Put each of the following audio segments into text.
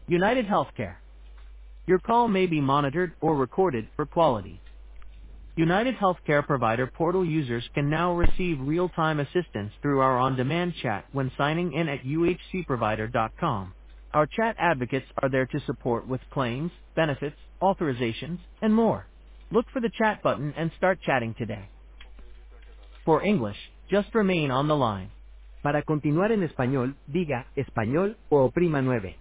United Healthcare. Your call may be monitored or recorded for quality. United Healthcare Provider Portal users can now receive real-time assistance through our on-demand chat when signing in at uhcprovider.com. Our chat advocates are there to support with claims, benefits, authorizations, and more. Look for the chat button and start chatting today. For English, just remain on the line. Para continuar en español, diga español o oprima 9.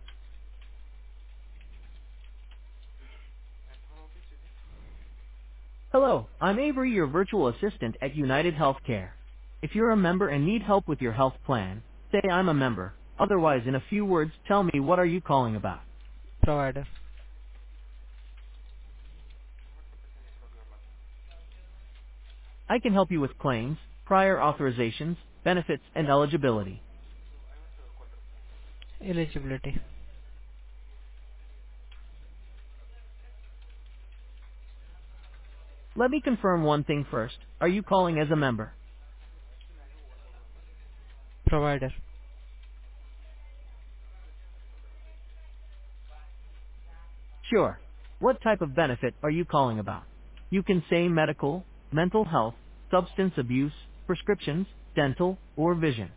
Hello, I'm Avery, your virtual assistant at United Healthcare. If you're a member and need help with your health plan, say I'm a member. Otherwise, in a few words, tell me what are you calling about. Provider. I can help you with claims, prior authorizations, benefits, and eligibility. Eligibility. Let me confirm one thing first. Are you calling as a member? Provider. Sure. What type of benefit are you calling about? You can say medical, mental health, substance abuse, prescriptions, dental, or vision.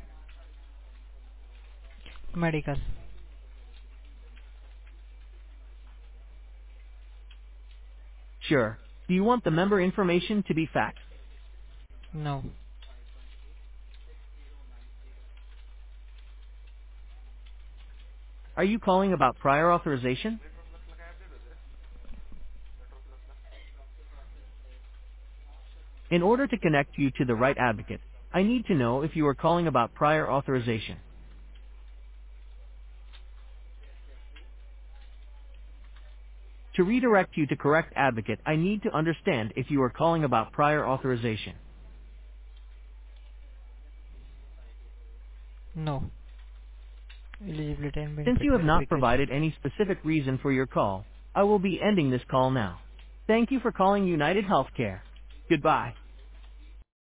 Medical. Sure. Do you want the member information to be faxed? No. Are you calling about prior authorization? In order to connect you to the right advocate, I need to know if you are calling about prior authorization. To redirect you to correct advocate, I need to understand if you are calling about prior authorization. No. Eligibility and Since benefit you have not verification. provided any specific reason for your call, I will be ending this call now. Thank you for calling United Healthcare. Goodbye.